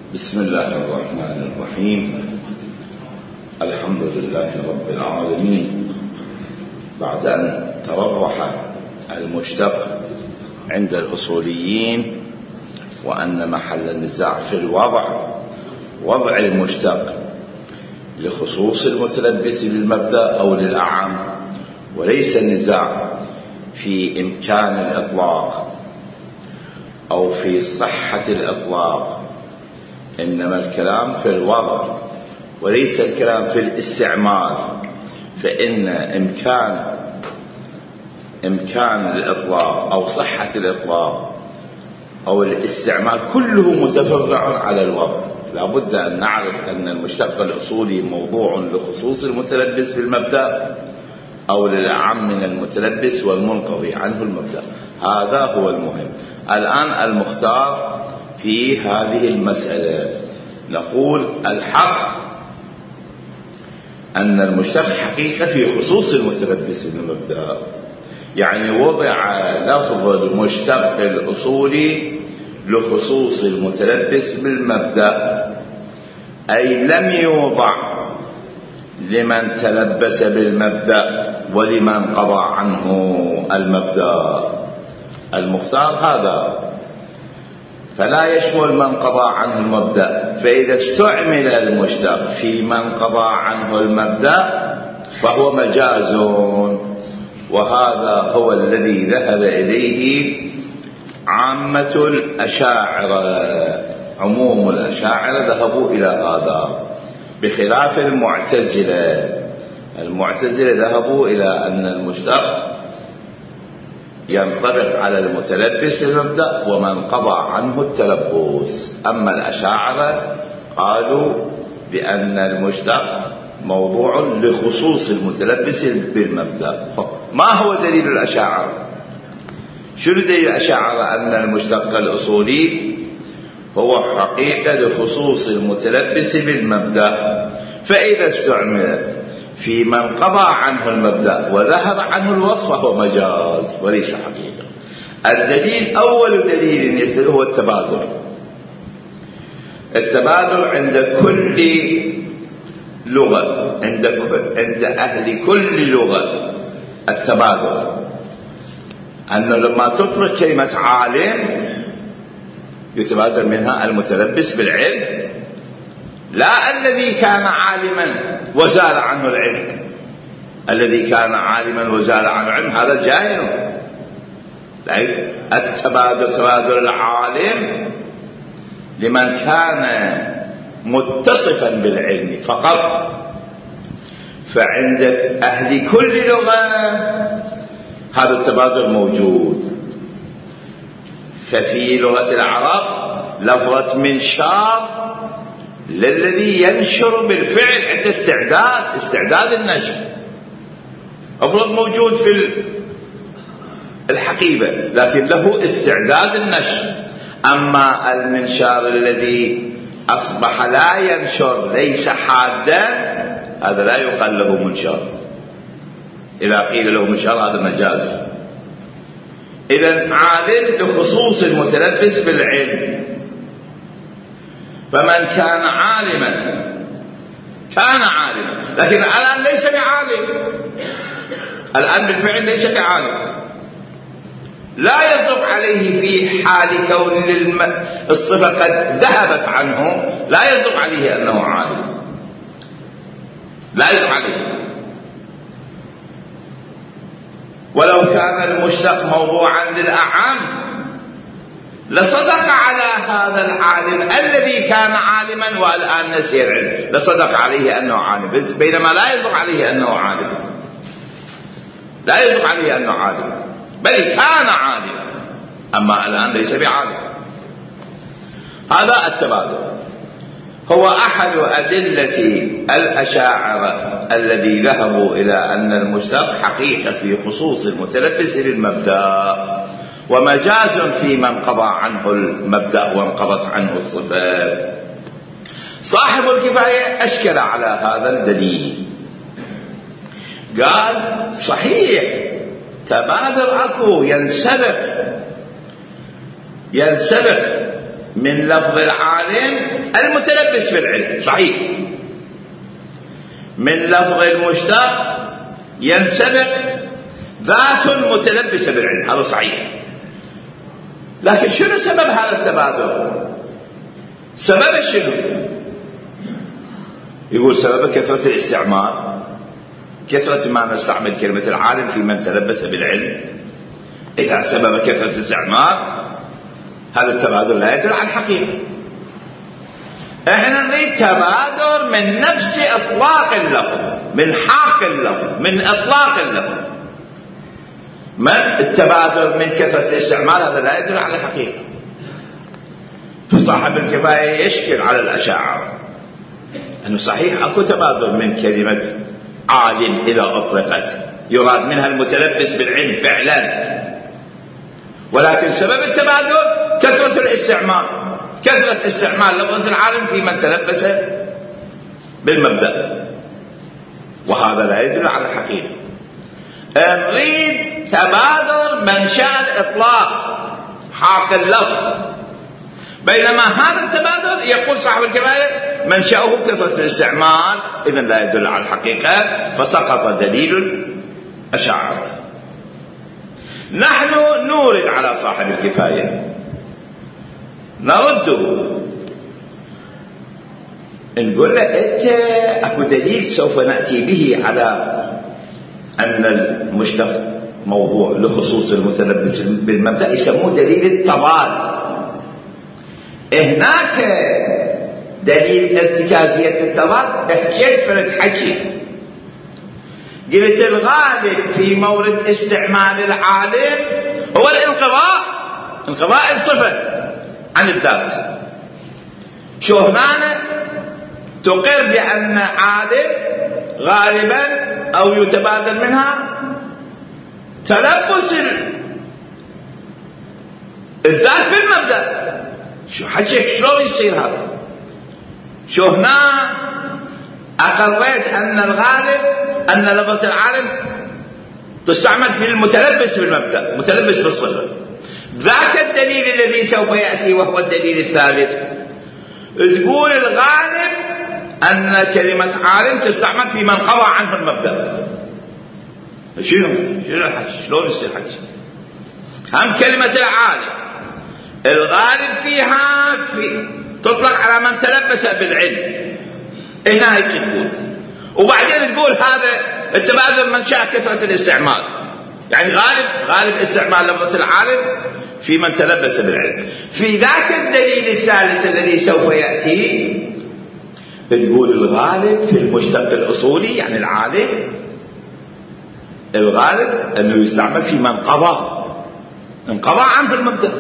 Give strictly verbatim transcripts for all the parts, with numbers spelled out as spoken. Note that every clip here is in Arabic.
بسم الله الرحمن الرحيم. الحمد لله رب العالمين. بعد أن تربح المشتق عند الأصوليين وأن محل النزاع في الوضع وضع المشتق لخصوص المتلبس بالمبدأ أو للأعم، وليس النزاع في إمكان الإطلاق أو في صحة الإطلاق، إنما الكلام في الوضع وليس الكلام في الاستعمال، فإن إمكان إمكان الإطلاق أو صحة الإطلاق أو الاستعمال كله متفرع على الوضع. لا بد أن نعرف أن المشتق الأصولي موضوع لخصوص المتلبس بالمبدأ أو للأعم من المتلبس والمنقضي عنه المبدأ. هذا هو المهم. الآن المختار في هذه المسألة، نقول الحق أن المشتق حقيقة في خصوص المتلبس بالمبدأ، يعني وضع لفظ المشتق الأصولي لخصوص المتلبس بالمبدأ، أي لم يوضع لمن تلبس بالمبدأ ولمن قضى عنه المبدأ. المختار هذا، فلا يشمل من قضى عنه المبدأ. فإذا استعمل المشتق في من قضى عنه المبدأ فهو مجاز، وهذا هو الذي ذهب إليه عامة الأشاعرة. عموم الأشاعرة ذهبوا إلى هذا، بخلاف المعتزلة. المعتزلة ذهبوا إلى أن المشتق ينطبق على المتلبس المبدأ ومن قضى عنه التلبس. أما الأشاعرة قالوا بأن المشتق موضوع لخصوص المتلبس بالمبدأ. ما هو دليل الأشاعرة؟ شنو دليل الأشاعرة أن المشتق الأصولي هو حقيقة لخصوص المتلبس بالمبدأ؟ فإذا استعمل في من قضى عنه المبدأ وذهب عنه الوصف فهو مجاز وليس حقيقة. الدليل، أول دليل يسأل هو التبادل. التبادل عند كل لغة، عند كل عند أهل كل لغة التبادل، أنه لما تطلق كلمة عالم يتبادل منها المتلبس بالعلم، لا الذي كان عالما وزال عنه العلم. الذي كان عالما وزال عنه العلم هذا جاهل. التبادل تبادل العالم لمن كان متصفا بالعلم فقط. فعندك أهل كل لغة هذا التبادل موجود. ففي لغة العرب لفظة منشار للذي ينشر بالفعل عند استعداد استعداد النشر، أفرض موجود في الحقيبة لكن له استعداد النشر. أما المنشار الذي أصبح لا ينشر ليس حادا هذا لا يقال له منشار. إذا قيل له منشار هذا مجاز. إذن عالم لخصوص المتلبس بالعلم، فمن كان عالما كان عالما، لكن الآن ليس بعالم. الآن بالفعل ليس بعالم، لا يصدق عليه في حال كون الصفة قد ذهبت عنه، لا يصدق عليه أنه عالم، لا يصدق عليه. ولو كان المشتق موضوعا للأعم لصدق على هذا العالم الذي كان عالما والآن نسي العلم، لصدق عليه أنه عالم، بينما لا يصدق عليه أنه عالم، لا يصدق عليه أنه عالم، بل كان عالما أما الآن ليس بعالم. هذا التبادل هو أحد أدلة الأشاعرة الذي ذهبوا إلى أن المشتق حقيقة في خصوص المتلبس بالمبدأ ومجاز في من قضى عنه المبدأ وانقضت عنه الصفات. صاحب الكفاية أشكل على هذا الدليل، قال صحيح تبادل أكو ينسلق ينسلق من لفظ العالم المتلبس بالعلم، صحيح. من لفظ المشتق ينسبق ذات متلبسة بالعلم، هذا صحيح. لكن شنو سبب هذا التبادل؟ سبب شنو؟ يقول سبب كثرة الاستعمال، كثرة ما نستعمل كلمة العالم في من تلبس بالعلم. إذا سبب كثرة الاستعمال هذا التبادل لا يدل على الحقيقة. احنا نريد تبادر من نفس اطلاق اللفظ، من حاق اللفظ، من اطلاق اللفظ. من التبادر من كثرة الاستعمال هذا لا يدل على الحقيقة. فصاحب الكفاية يشكل على الأشاعرة أنه صحيح أكو تبادر من كلمة عالم إذا أطلقت يراد منها المتلبس بالعلم فعلا، ولكن سبب التبادل كثرة الاستعمال، كثرة استعمال لفظ العالم في من تلبس بالمبدأ، وهذا لا يدل على الحقيقة. نريد تبادر منشأ الإطلاق، حاق اللفظ، بينما هذا التبادل يقول صاحب الكفاية منشأه كثرة الاستعمال، إذن لا يدل على الحقيقة، فسقط دليل الأشاعرة. نحن نورد على صاحب الكفاية، نرده، نقول له أنت أكو دليل سوف نأتي به على أن المشتق موضوع لخصوص المتلبس بالمبدأ، يسموه دليل التضاد. هناك دليل ارتكازية التضاد، حكيت فرد حكي، قلت الغالب في مورد استعمال العالم هو الانقضاء، انقضاء الصفة عن الذات. شو هنا تقر بأن عالم غالبا أو يتبادل منها تلبس الذات بالمبدأ. شو حكيك شلون يصير هذا؟ شو هنا أقريت أن الغالب أن لفظة العالم تستعمل في المتلبس بالمبدأ، متلبس بالصفة. ذاك الدليل الذي سوف يأتي وهو الدليل الثالث، تقول الغالب أن كلمة عالم تستعمل في من قضى عنه المبدأ. شنو شنو شلون يصير حكي؟ هم كلمة العالم الغالب فيها في تطلق على من تلبس بالعلم، هنا هيك تقول، وبعدين تقول هذا التبادل منشأ كثرة الاستعمال، يعني غالب غالب استعمال لفظة العالم في من تلبس بالعلم. في ذاك الدليل الثالث الذي سوف يأتي تقول الغالب في المشتق الأصولي، يعني العالم الغالب أنه يستعمل في من قضى انقضى عنه المبدأ.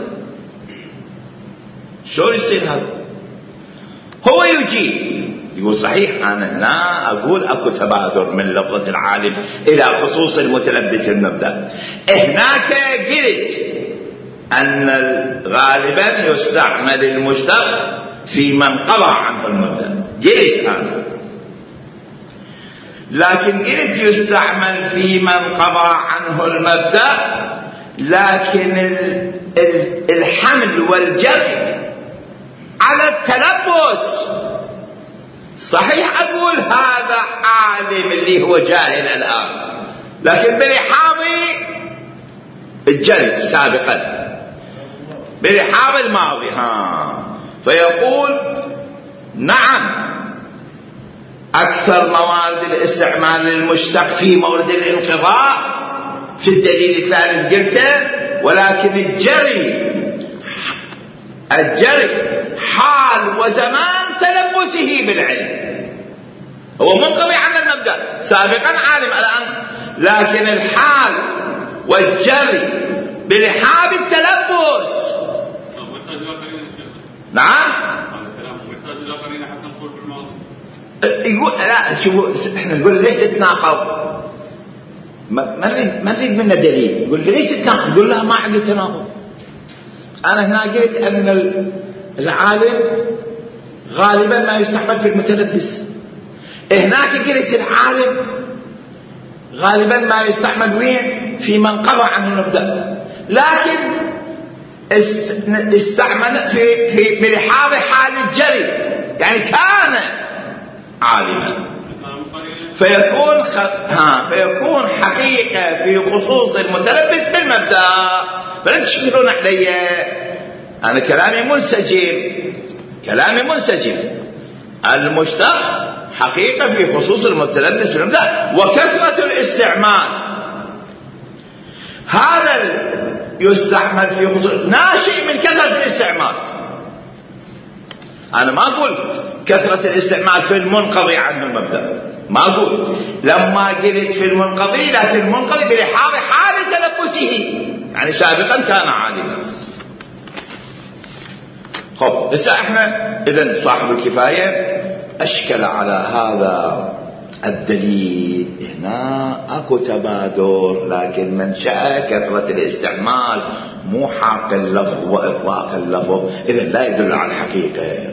شو يصير هذا؟ هو يجيب يقول صحيح أنا هنا أقول أكو تبادر من لفظة العالم إلى خصوص المتلبس المبدأ. هناك قلت أن غالبا يستعمل المشتق في من قضى عنه المبدأ، قلت أنا، لكن قلت يستعمل في من قضى عنه المبدأ، لكن الحمل والجر على التلبس. صحيح أقول هذا عالم اللي هو جاهل الآن، لكن برحابي الجري سابقا، برحاب الماضي، ها فيقول نعم أكثر موارد الاستعمال للمشتق في مورد الانقضاء في الدليل الثالث قلته، ولكن الجري الجري حال وزمان تلبسه بالعلم، هو منقضي عن المبدأ سابقا عالم الآن، لكن الحال والجري برحاب التلبس. نعم يقول لا شوفوا احنا نقول ليش تتناقض، ما نريد ما نريد منه دليل، يقول ليش تتناقض، يقول لا ما عندي تناقض. انا هنا قلت ان العالم غالبا ما يستعمل في المتلبس، هناك قلت العالم غالبا ما يستعمل وين؟ في من قضى عنه المبدأ، لكن استعمل في في بلحاظ حال الجري، يعني كان عالما، فيكون خ... ها فيكون حقيقة في خصوص المتلبس بالمبدأ. فلا تشكلون علي، أنا كلامي منسجم، كلامي منسجم. المشتق حقيقة في خصوص المتلبس بالمبدأ، وكثرة الاستعمال هذا يستعمل في خصوص ناشئ من كثرة الاستعمال. أنا ما أقول كثرة الاستعمال في المنقضي عنه المبدأ، ما أقول لما قلت في المنقضي، لكن المنقضي بلحاظ حال تلبسه، يعني سابقا كان عالما. خب بس احنا إذن صاحب الكفاية أشكل على هذا الدليل. هنا أكو تبادر، لكن منشأ كثرة الاستعمال مو حاق اللفظ وإطلاق اللفظ، إذن لا يدل على الحقيقة.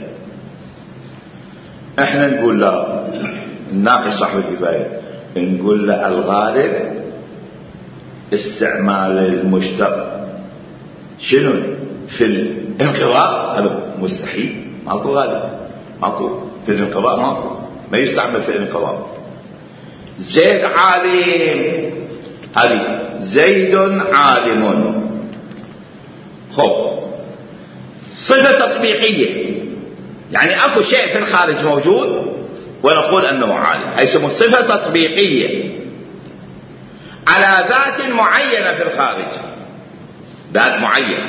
احنا نقول لا، نناقش صاحب الكفاية نقول له الغالب استعمال المشتق شنو في الانقضاء، هذا مستحيل، ماكو غالب، ماكو في الانقضاء، ماكو ما يستعمل في الانقضاء. زيد عالم، هذه زيد عالم. خب صفة تطبيقية، يعني اكو شيء في الخارج موجود ونقول انه عالم، هي يسمى صفة تطبيقية على ذات معينة في الخارج، ذات معينة.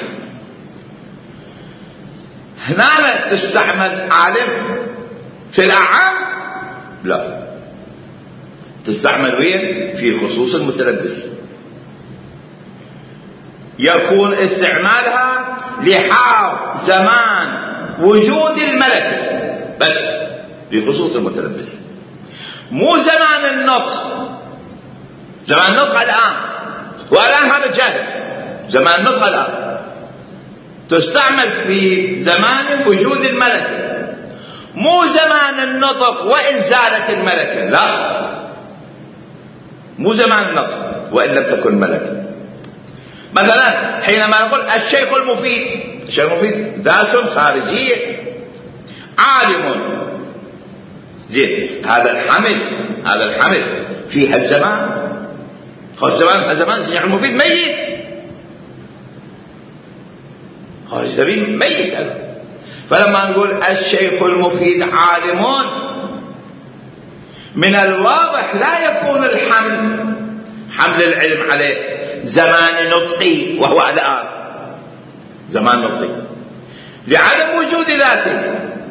هنا تستعمل عالم في الأعام؟ لا، تستعمل وين؟ في خصوص المتلبس. يكون استعمالها لحاظ زمان وجود الملكة بس في خصوص المتلبس، مو زمان النطق. زمان النطق الآن، والآن هذا جاهل، زمان النطق الآن تستعمل في زمان وجود الملكة، مو زمان النطق وإن زالت الملكة، لا، مو زمان النطق وإن لم تكن ملكة. مثلا حينما نقول الشيخ المفيد، الشيخ المفيد ذات خارجية، عالم، زين، هذا الحمل، هذا الحمل في هالزمان، خلاص زمان هالزمان الشيخ المفيد ميت، خارج زمين ميت هذا. فلما نقول الشيخ المفيد عالم، من الواضح لا يكون الحمل حمل العلم عليه زمان نطقي وهو الآن زمان نطقي لعدم وجود ذاته.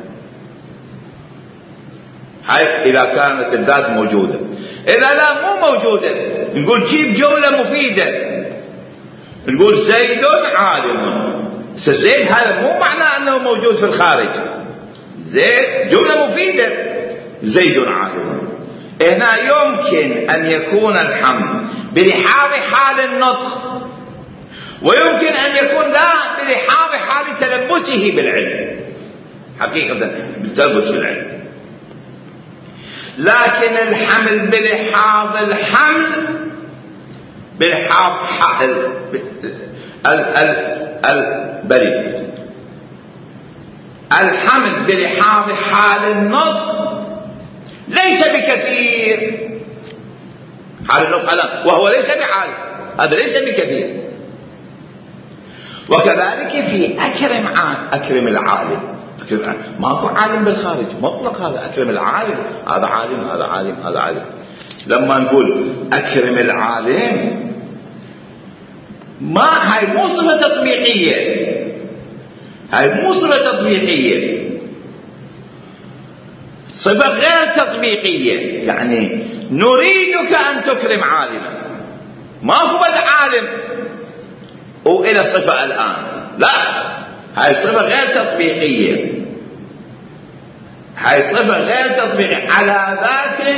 هاي إذا كانت الذات موجودة. إذا لا مو موجودة نقول جيب جملة مفيدة، نقول زيد عالم. زيد هذا مو معناه أنه موجود في الخارج، زيد جملة مفيدة، زيد عالم. هنا يمكن أن يكون الحمل بلحاظ حال النطق، ويمكن أن يكون لا بلحاظ حال تلبسه بالعلم، حقيقة بالتلبس بالعلم. لكن الحمل بلحاظ الحمل بلحاظ حال البريد، الحمل بلحاظ حال النطق ليس بكثير. حال النطق الآن وهو ليس بعالم، هذا ليس بكثير. وكذلك في أكرم عالم، أكرم العالم، أكرم العالم. ماكو عالم بالخارج مطلق، هذا أكرم العالم، هذا عالم، هذا عالم، هذا عالم. لما نقول أكرم العالم، ما هاي مو صفة تطبيقية، هاي مو صفة تطبيقية، صفة غير تطبيقية. يعني نريدك أن تكرم عالما، ما هو بد عالم وإلى صفة الآن، لا، هاي صفة غير تطبيقية، هاي صفة غير تطبيقية على ذات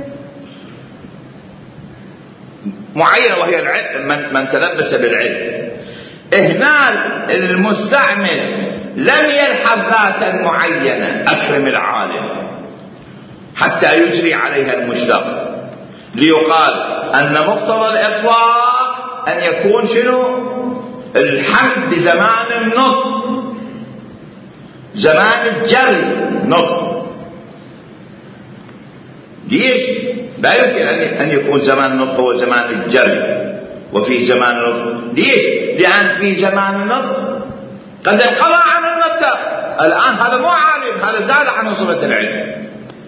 معينة وهي العلم، من, من تلبس بالعلم. هنا المستعمل لم يلحظ ذاتا معينة أكرم العالم حتى يجري عليها المشتق، ليقال أن مقتضى الإطلاق أن يكون شنو؟ الحمد بزمان النطق، زمان الجري نطق. ليش؟ لا يمكن أن يكون زمان النطق هو زمان الجري وفي زمان النطق. ليش؟ لأن في زمان النطق قد انقضى عن المبدأ. الآن هذا مو عالم، هذا زاد عن صفة العلم.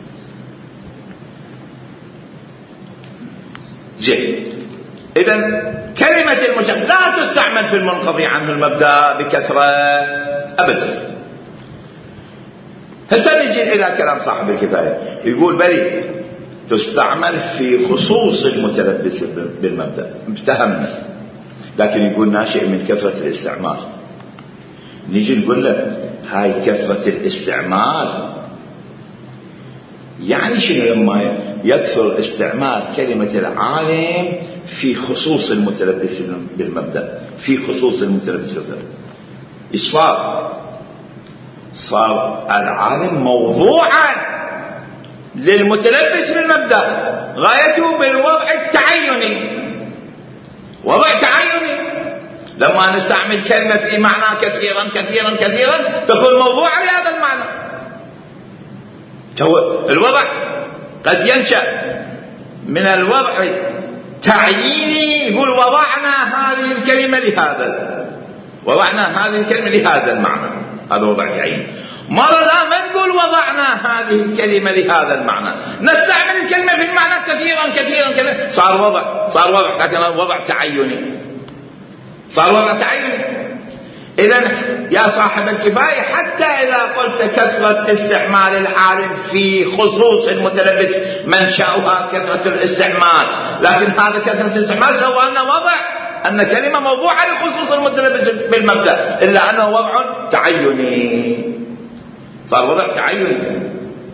زين. إذن كلمة المشق لا تستعمل في المنقضي عنه المبدأ بكثرة أبدا. هسه نجي إلى كلام صاحب الكفاية، يقول بلي تستعمل في خصوص المتلبس بالمبدأ، افتهمنا، لكن يقول ناشئ من كثرة الاستعمال. نيجي نقول له هاي كثرة الاستعمال يعني شنو؟ لما يكثر استعمال كلمة العالم في خصوص المتلبس بالمبدأ، في خصوص المتلبس بالمبدأ، إيش صار؟ صار العالم موضوعا للمتلبس بالمبدأ، غايته بالوضع التعيني، وضع تعيني. لما نستعمل كلمة في معنى كثيرا كثيرا كثيرا تكون موضوعا لهذا المعنى. الوضع قد ينشأ من الوضع التعييني، يقول وضعنا هذه الكلمة لهذا، وضعنا هذه الكلمة لهذا المعنى، هذا وضع تعييني. مرة لا ما نقول وضعنا هذه الكلمة لهذا المعنى، نستعمل الكلمة في المعنى كثيرا كثيرا كثيرا، صار وضع، صار وضع، لكن وضع تعيني، صار وضع تعيني. إذن يا صاحب الكفاية حتى إذا قلت كثرة استعمال العالم في خصوص المتلبس منشأها كثرة الاستعمال، لكن هذا كثرة الاستعمال سوى أنه وضع، أن كلمة موضوعة لخصوص المتلبس بالمبدأ، إلا أنه وضع تعيني، صار وضع تعيني.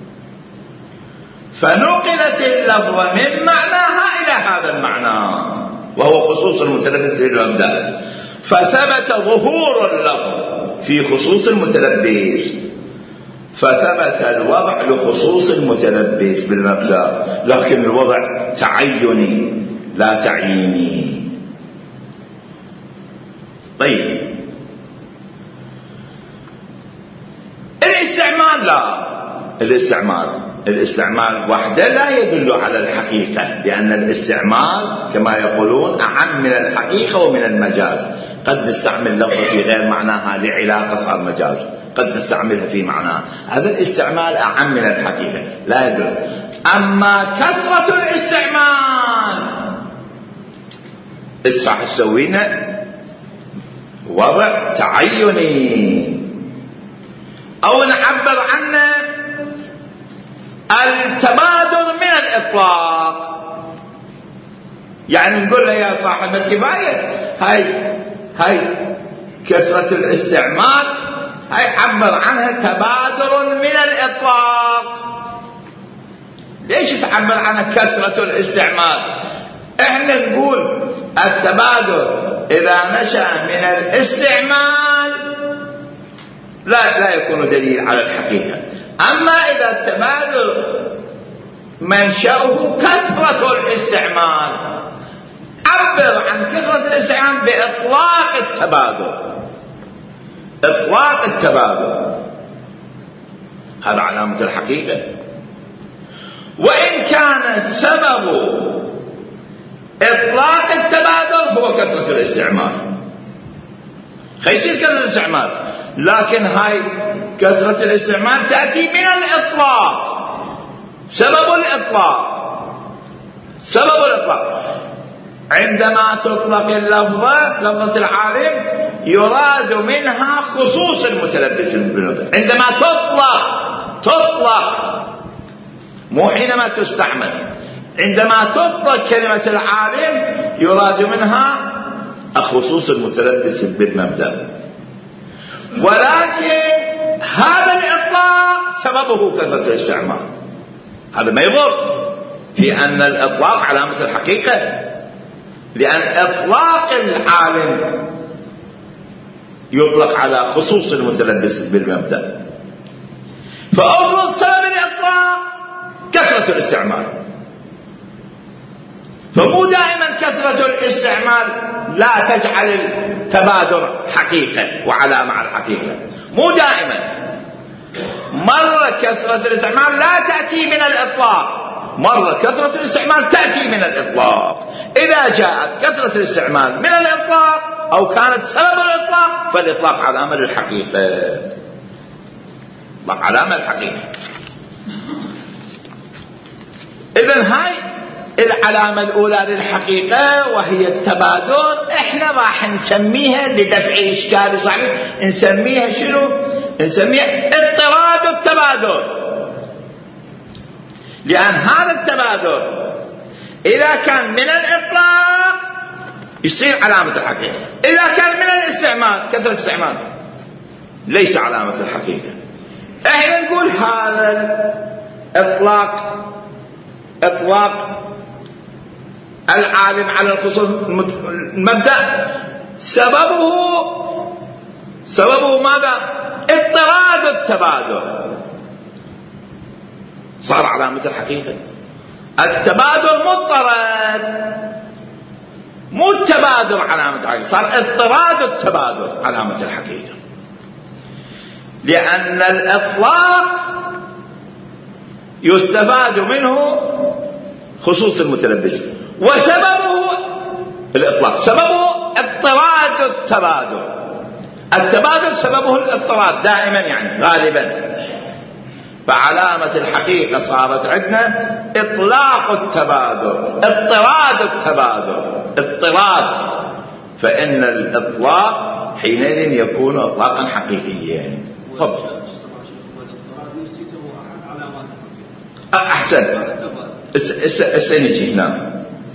فنقلت اللفظة من معناها إلى هذا المعنى وهو خصوص المتلبس بالمبدأ، فثبت ظهور اللفظ في خصوص المتلبس، فثبت الوضع لخصوص المتلبس بالمبدأ، لكن الوضع تعيني لا تعييني. طيب الاستعمال لا، الاستعمال الاستعمال وحده لا يدل على الحقيقة، لأن الاستعمال كما يقولون أعم من الحقيقة ومن المجاز. قد نستعمل لفظة في غير معناها لعلاقة صار مجاز، قد نستعملها في معناها، هذا الاستعمال أعم من الحقيقة لا يدل. أما كثرة الاستعمال الصح تسوينا وضع تعيني، أو نعبر عنه التبادر من الإطلاق. يعني نقول له يا صاحب الكفاية هاي هاي كثرة الاستعمال هاي عبر عنها تبادر من الإطلاق. ليش تعبر عنها كثرة الاستعمال؟ احنا نقول التبادر إذا نشأ من الاستعمال لا لا يكون دليل على الحقيقة. أما إذا التبادل منشأه كثرة الاستعمال، عبر عن كثرة الاستعمال بإطلاق التبادل، إطلاق التبادل، هذا علامة الحقيقة. وإن كان سبب إطلاق التبادل هو كثرة الاستعمال، خيصير كثرة الاستعمال، لكن هاي كثرة الاستعمال تأتي من الإطلاق، سبب الإطلاق، سبب الإطلاق. عندما تطلق اللفظة لفظة العالم يراد منها خصوص المتلبس باللفظ، عندما تطلق تطلق مو حينما تستعمل. عندما تطلق كلمة العالم يراد منها خصوص المتلبس بالمبدأ، ولكن هذا الإطلاق سببه كثرة الاستعمال. هذا ما يضر في أن الإطلاق علامة الحقيقة، لأن إطلاق العالم يطلق على خصوص المتلبس بالمبدأ، فأفرض سبب الإطلاق كثرة الاستعمال، فمو دائما كثرة الاستعمال لا تجعل التبادر حقيقة وعلامة على الحقيقة، مو دائما. مرة كثرة الاستعمال لا تأتي من الإطلاق، مرة كثرة الاستعمال تأتي من الإطلاق. إذا جاءت كثرة الاستعمال من الإطلاق أو كانت سبب الإطلاق فالإطلاق علامة للحقيقة، علامة الحقيقة. إذن هاي العلامة الأولى للحقيقة وهي التبادر. إحنا راح نسميها لدفع إشكال صحيح نسميها شنو؟ نسميها اضطراد التبادر، لأن هذا التبادر إذا كان من الإطلاق يصير علامة الحقيقة، إذا كان من الاستعمال كثرة الاستعمال ليس علامة الحقيقة. إحنا نقول هذا الإطلاق إطلاق العالم على الخصوص المبدأ سببه سببه ماذا؟ اضطراد التبادر، صار علامة الحقيقة. التبادر مضطرد، مو التبادر علامة الحقيقة، صار اضطراد التبادر علامة الحقيقة، لأن الإطلاق يستفاد منه خصوص المتلبس وسببه الإطلاق، سببه اضطراد التبادر. التبادل سببه الاضطراد دائما يعني غالبا، فعلامة الحقيقة صارت عندنا إطلاق التبادل، اضطراد التبادل، اضطراد. فإن الإطلاق حينئذ يكون إطلاقا حقيقيا. تفضل. أحسن السنجي نعم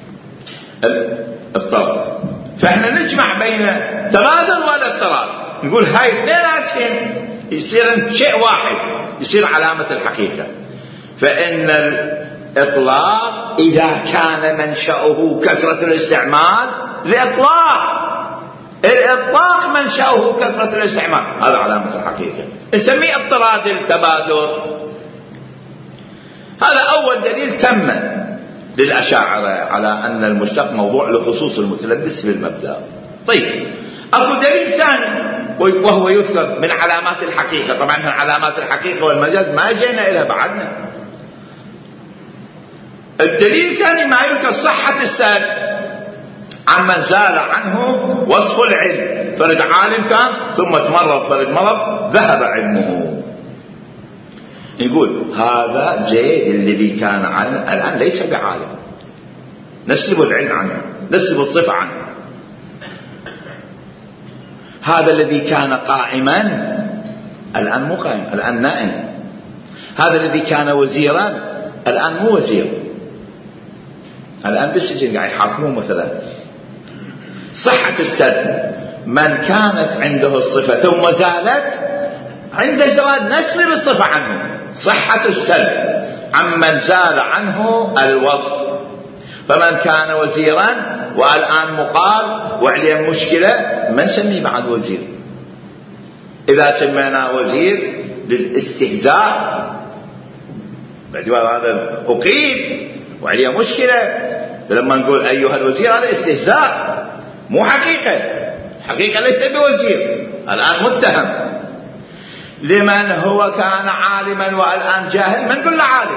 الاضطراد. فإحنا نجمع بين التبادل والاضطراد، نقول هاي اثنيناتهم يصير شيء واحد، يصير علامة الحقيقة. فإن الإطلاق إذا كان منشأه كثرة الاستعمال لإطلاق، الإطلاق منشأه كثرة الاستعمال، هذا علامة الحقيقة، نسميه اضطراد التبادل. هذا أول دليل تم للأشاعرة على أن المشتق موضوع لخصوص المتلبس بالمبدأ. طيب أكو دليل ثاني وهو يذكر من علامات الحقيقة. طبعا من علامات الحقيقة والمجاز ما جينا إلى بعدنا. الدليل الثاني ما يذكر صحة السند عمن زال عنه وصف العلم، فرد عالم كان ثم تمرض فرد مرض ذهب علمه. يقول هذا زيد الذي كان عالم الآن ليس بعالم، نسلب العلم عنه، نسلب الصفة عنه. هذا الذي كان قائما الآن مو قائم، الآن نائم. هذا الذي كان وزيرا الآن مو وزير، الآن بالسجن قاعد يحاكمون مثلا. صحة السد من كانت عنده الصفة ثم زالت عند زوال نسلب الصفة عنه. صحة السلب عمن زال عنه الوصف. فمن كان وزيرا والآن مقال وعليه مشكلة ما نسميه بعد وزير. إذا سميناه وزير للاستهزاء باعتبار هذا أقيم وعليه مشكلة، فلما نقول أيها الوزير هذا استهزاء مو حقيقة، حقيقة ليس بوزير، الآن متهم. لمن هو كان عالما والآن جاهل ما نقول له عالم.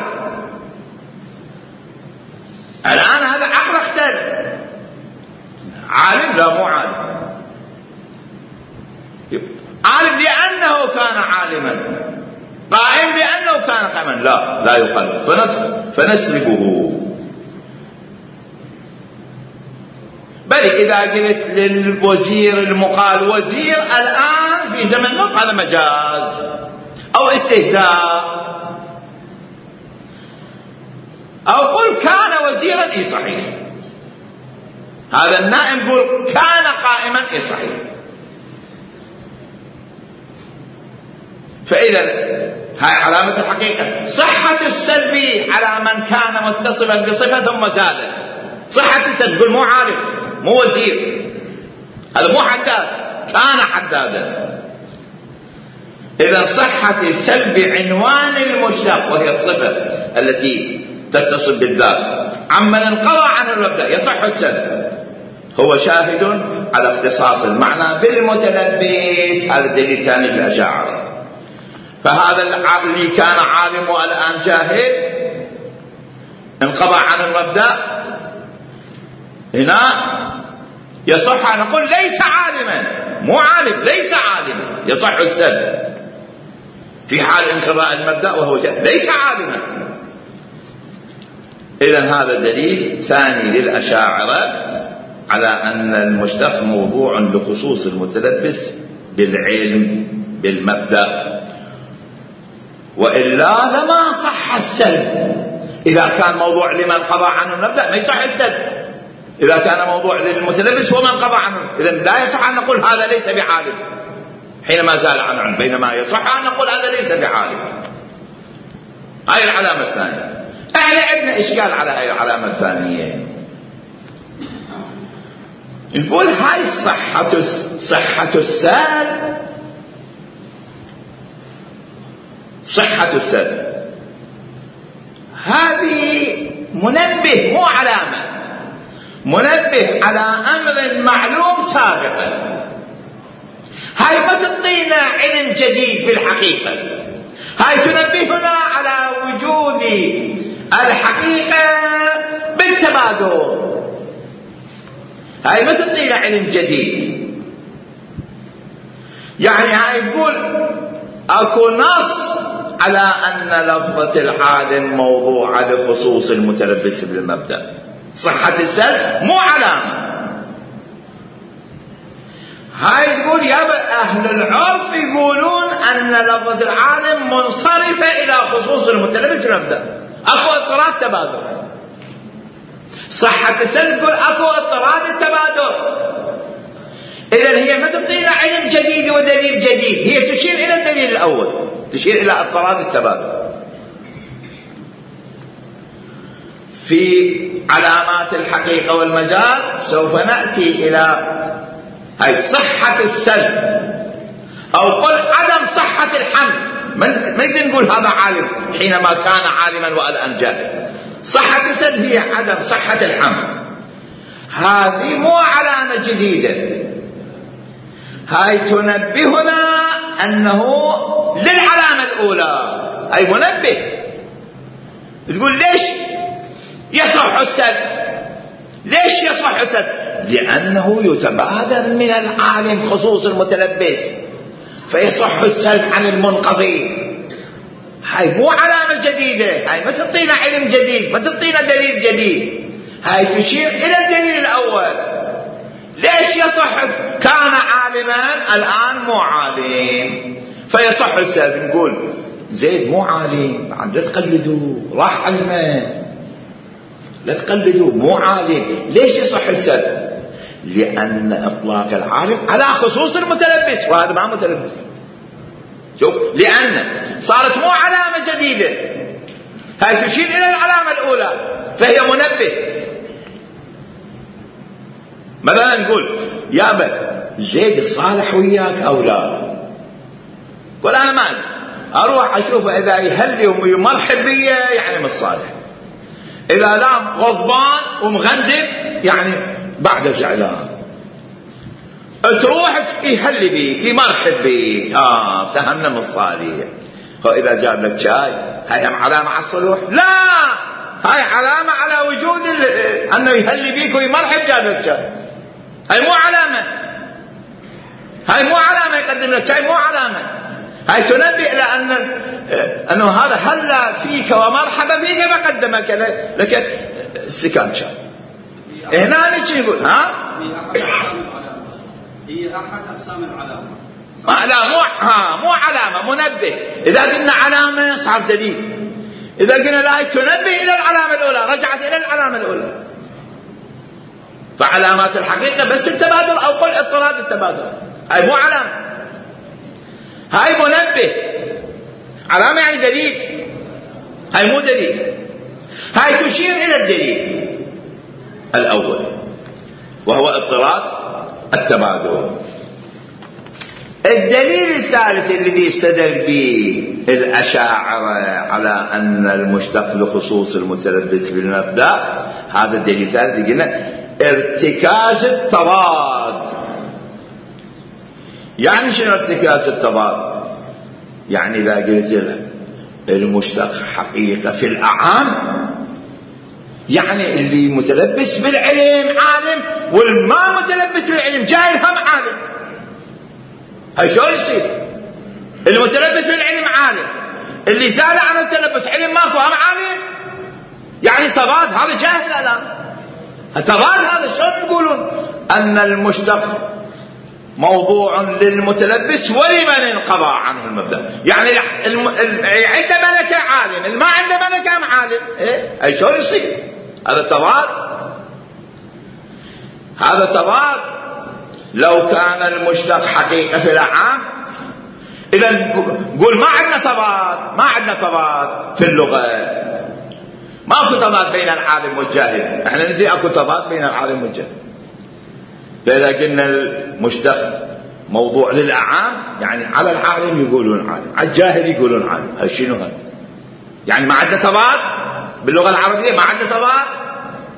الآن هذا عقل اختل، عالم لا مو عالم، عالم لأنه كان عالما، قائم لأنه كان قائما، لا لا يقال فنسلبه. بل إذا قلت للوزير المقال وزير الآن في زمن نوح هذا مجاز أو استهزاء. أو قل كان وزيرا إيه صحيح، هذا النائم يقول كان قائما إيه صحيح. فإذا هاي علامة الحقيقة. صحة السلبي على من كان متصفا بصفة ثم زادت. صحة السلبي يقول مو عالم مو وزير، هذا مو حداد، كان حدادا. إذا صحة السلب عنوان المشتق وهي الصفة التي تتصل بالذات عمن انقضى عنه المبدأ يصح السلب، هو شاهد على اختصاص المعنى بالمتلبس. هذا الدليل الثاني للأشاعرة. فهذا اللي كان عالم والآن جاهل انقضى عن المبدأ، هنا يصح أن نقول ليس عالما، مو عالم، ليس عالما، يصح السلب في حال انقضاء المبدأ وهو جاهل، ليس عالما. إذن هذا دليل ثاني للأشاعرة على أن المشتق موضوع لخصوص المتلبس بالعلم بالمبدأ، وإلا لما صح السلب. إذا كان موضوع لمن قضى عنه المبدأ ما يصح السلب، إذا كان موضوع للمتلبس ومن قضى عنه، إذن لا يصح أن نقول هذا ليس بعالم حينما زال عن علم، بينما يصح أن نقول هذا ليس بعالم. هاي العلامة الثانية. احنا عندنا إشكال على هاي العلامة الثانية، نقول هاي صحة صحة السلب، صحة السلب هذه منبه مو علامة، منبه على أمر معلوم سابقا. هاي ما تعطينا علم جديد بالحقيقة، هاي تنبهنا على وجود الحقيقة بالتبادل. هاي ما تعطينا علم جديد، يعني هاي يقول اكو نص على ان لفظة العالم موضوعة لخصوص المتلبس بالمبدأ. صحة السلب مو علامة. هاي تقول يا اهل العرف يقولون ان لفظة العالم منصرفة الى خصوص المتلبس بالمبدأ، اكو اضطراد تبادل. صحة السلب تقول اكو اضطراد التبادل. إذن هي ما تعطينا علم جديد ودليل جديد، هي تشير إلى الدليل الأول، تشير إلى اضطراد التبادل. في علامات الحقيقة والمجاز سوف نأتي إلى هاي صحة السلب، أو قل عدم صحة الحمل. ما يقدر نقول هذا عالم حينما كان عالما والآن جاهل. صحة السلب هي عدم صحة الحمل. هذه مو علامة جديدة، هاي تنبهنا أنه للعلامة الأولى. هاي منبه. تقول ليش يصح السلب؟ ليش يصح السلب؟ لأنه يتبادل من العالم خصوص المتلبس، فيصح السلب عن المنقضي. هاي مو علامة جديدة، هاي ما تعطينا علم جديد، ما تعطينا دليل جديد، هاي تشير إلى الدليل الأول. ليش يصح؟ كان عالما الآن مو عالم فيصح السلب. نقول زيد مو عالم، بعد لا تقلدوا، راح علمه، لا تقلدوا، مو عالم. ليش يصح السلب؟ لأن إطلاق العالم على خصوص المتلبس، وهذا ما متلبس. شوف، لأن صارت مو علامة جديدة، هاي تشير إلى العلامة الأولى، فهي منبه. مثلا نقول يابا زيد الصالح وياك أو لا؟ قول أنا ما أدري، أروح أشوفه إذا يهلي ويمرحب بي يعني من الصالح، إذا لا غضبان ومغندب يعني بعد زعلان. تروح يهلي بيك يمرحب بيك، آه فهمنا من الصالح. إذا جاب لك شاي هاي هم علامة على الصلوح؟ لا، هاي علامة على وجود أنه يهلي بيك ويمرحب جاب لك شاي. هاي مو علامة، هاي مو علامة يقدم لك شاي، مو علامة. هاي تنبه إلى أن أنه هذا هلا فيك ومرحبا فيك فقدمك لك سكان شاي. هنا نجي نقول ها هي أحد أقسام العلامة. ما لا مو ها مو علامة، منبه. إذا قلنا علامة صار دليل، إذا قلنا لا تنبه إلى العلامة الأولى، رجعت إلى العلامة الأولى. فعلامات الحقيقة بس التبادل، أو قل اضطراد التبادل. هاي مو علامة، هاي منبه. علامة يعني دليل، هاي مو دليل. هاي تشير إلى الدليل الأول وهو اضطراد التبادل. الدليل الثالث الذي استدل به الأشاعرة على أن المشتق لخصوص المتلبس بالمبدأ، هذا الدليل الثالث قلنا ارتكاز التضاد. يعني شنو ارتكاز التضاد؟ يعني إذا قلت لك المشتق حقيقة في الأعام، يعني اللي متلبس بالعلم عالم والما متلبس بالعلم جاهل هم عالم. هاي شلون يصير؟ اللي متلبس بالعلم عالم، اللي زال عن التلبس علم ماكو هم عالم. يعني تضاد، هذا جاهل الآن. التضاد هذا شلون يقولون أن المشتق موضوع للمتلبس ولمن انقضى عنه المبدأ؟ يعني الم... عنده ملكة عالم، اللي ما عنده ملكة هم عالم. إيه؟ أي شلون يصير؟ هذا تضاد، هذا تضاد. لو كان المشتق حقيقة في الأعام، إذا قول ما عندنا تضاد، ما عندنا تضاد في اللغة، ماكو تضاد بين العالم والجاهل. احنا ندري اكو تضاد بين العالم والجاهل. فإذا قلنا المشتق موضوع للأعام، يعني على العالم يقولون عالم، على الجاهل يقولون عالم. هاي شنو هاي؟ يعني ما عندنا تضاد باللغة العربية، ما عندنا تضاد.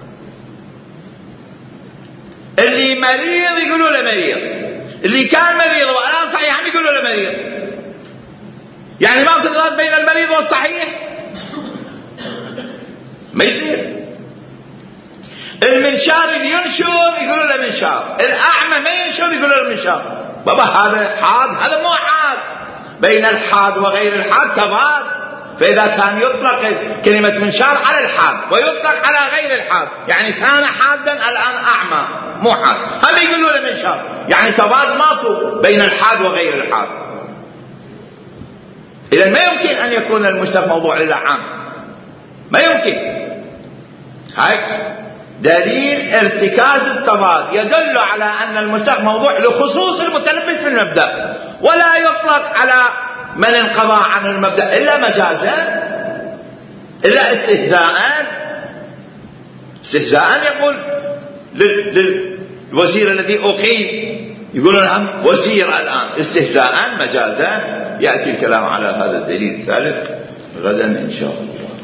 اللي مريض يقولوا له مريض، اللي كان مريض والآن صحيح هم يقولوا له مريض. يعني ما تضاد بين المريض والصحيح، ما يصير. المنشار اللي ينشر يقولوا له منشار، الأعمى ما ينشر يقولوا له منشار. بابا هذا حاد، هذا مو حاد. بين الحاد وغير الحاد تضاد. فإذا كان يطلق كلمة منشار على الحاد ويطلق على غير الحاد، يعني كان حادا الآن أعمى مو حاد، هم يقولوا له منشار. يعني تضاد ماكو بين الحاد وغير الحاد. إذا ما يمكن أن يكون المشتق موضوع للأعام، ما يمكن. هاي دليل ارتكاز التضاد يدل على أن المشتق موضوع لخصوص المتلبس بالمبدأ، ولا يطلق على من انقضى عنه المبدأ إلا مجازا، إلا استهزاء. استهزاء يقول للوزير الذي أقيم، يقولون هم وزير الآن، استهزاء مجازا. يأتي الكلام على هذا الدليل الثالث غدا إن شاء الله.